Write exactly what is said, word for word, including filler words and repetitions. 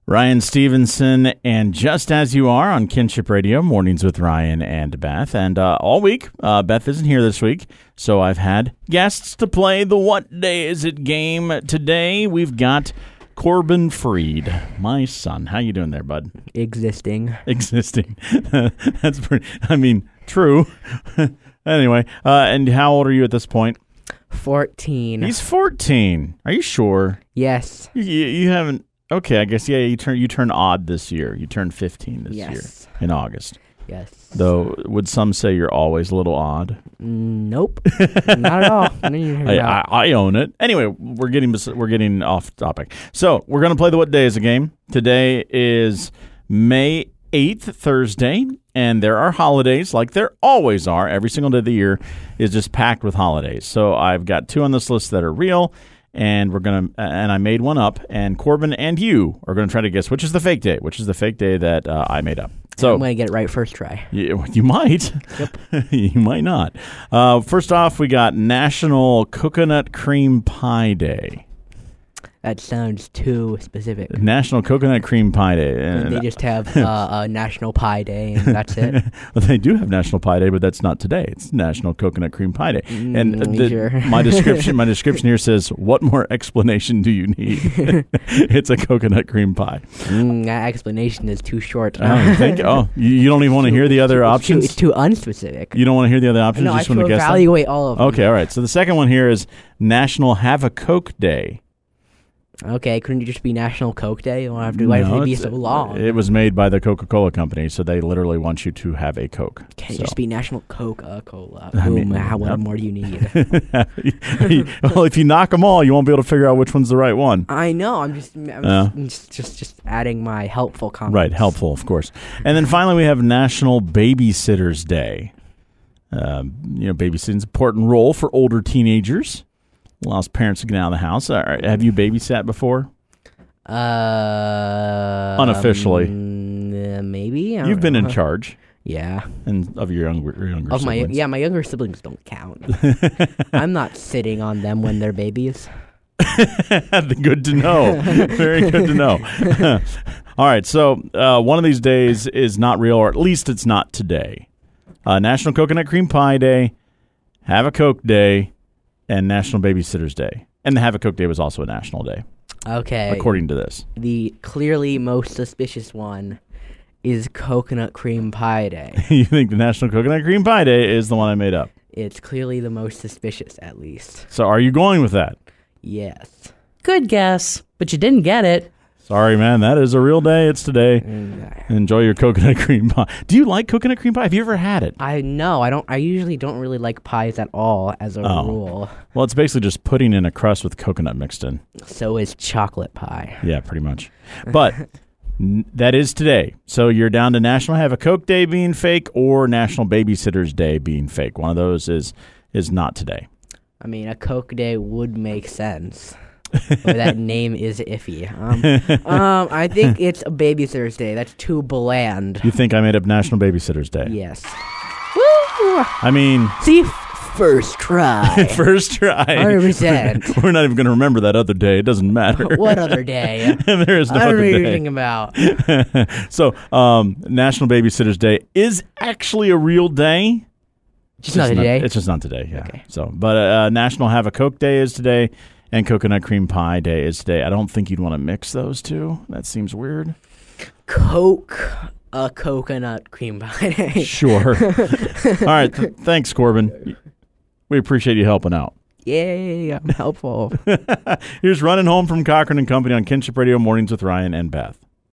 Ryan Stevenson and Just As You Are on Kinship Radio, Mornings with Ryan and Beth. And uh, all week, uh, Beth isn't here this week, so I've had guests to play the What Day Is It game. Today, we've got Corbin Freed, my son. How you doing there, bud? Existing. Existing. That's pretty, I mean, true. Anyway, uh, and how old are you at this point? fourteen. He's fourteen. Are you sure? Yes. You, you haven't... Okay, I guess, yeah, you turn you turn odd this year. You turned fifteen this yes. year in August. Yes. Though, would some say you're always a little odd? Nope. Not at all. I, I, I own it. Anyway, we're getting we're getting off topic. So, we're going to play the What Day Is It game. Today is May eighth, Thursday, and there are holidays like there always are. Every single day of the year is just packed with holidays. So, I've got two on this list that are real. And we're gonna, and I made one up, and Corbin and you are gonna try to guess which is the fake day, which is the fake day that uh, I made up. So I'm gonna get it right first try. You, you might, yep. You might not. Uh, first off, we got National Coconut Cream Pie Day. That sounds too specific. National Coconut Cream Pie Day. And they just have uh, a National Pie Day, and that's it. Well, they do have National Pie Day, but that's not today. It's National Coconut Cream Pie Day. Mm, and the, sure. my description, my description here says, "What more explanation do you need?" It's a coconut cream pie. Mm, that explanation is too short. Oh, thank you. Oh, you, you don't even want to hear the other it's options? Too, it's too unspecific. You don't want to hear the other options? No, you I just have want to to guess evaluate them? all of them. Okay, all right. So the second one here is National Have a Coke Day. Okay, couldn't it just be National Coke Day? Why have to, why no, have to be so long? It was made by the Coca-Cola Company, so they literally want you to have a Coke. Can't so. just be National Coca-Cola. I mean, Boom, how, what yep. more do you need? Well, if you knock them all, you won't be able to figure out which one's the right one. I know. I'm just I'm uh, just, just just adding my helpful comments. Right, helpful, of course. And then finally, we have National Babysitters Day. Um, you know, babysitting's an important role for older teenagers. Allows parents to get out of the house. All right, have you babysat before? Uh, Unofficially. Um, uh, maybe. I You've been know. in charge. Yeah. And of your younger, your younger of siblings. my yeah, my younger siblings don't count. I'm not sitting on them when they're babies. Good to know. Very good to know. All right, so uh, one of these days is not real, or at least it's not today. Uh, National Coconut Cream Pie Day, Have a Coke Day, and National Babysitters Day. And the Have a Coke Day was also a national day. Okay. According to this. The clearly most suspicious one is Coconut Cream Pie Day. You think the National Coconut Cream Pie Day is the one I made up? It's clearly the most suspicious, at least. So are you going with that? Yes. Good guess, but you didn't get it. Sorry, man. That is a real day. It's today. Mm, Enjoy your coconut cream pie. Do you like coconut cream pie? Have you ever had it? I know. I don't. I usually don't really like pies at all, as a Oh. rule. Well, it's basically just pudding in a crust with coconut mixed in. So is chocolate pie. Yeah, pretty much. But n- that is today. So you're down to National Have a Coke Day being fake or National Babysitters Day being fake. One of those is is not today. I mean, a Coke Day would make sense. But that name is iffy. Um, um, I think it's a Babysitter's Day. That's too bland. You think I made up National Babysitters Day? Yes. Woo! I mean... See, f- first try. First try. one hundred percent. We're not even going to remember that other day. It doesn't matter. What other day? There is no I don't other know what day. you're thinking about. So, um, National Babysitters Day is actually a real day. Just not today? It's just not today, yeah. Okay. So, but uh, National Have a Coke Day is today, and Coconut Cream Pie Day is today. I don't think you'd want to mix those two. That seems weird. Coke, a coconut cream pie day. Sure. All right. Th- thanks, Corbin. We appreciate you helping out. Yay, I'm helpful. Here's Running Home from Cochran and Company on Kinship Radio, Mornings with Ryan and Beth.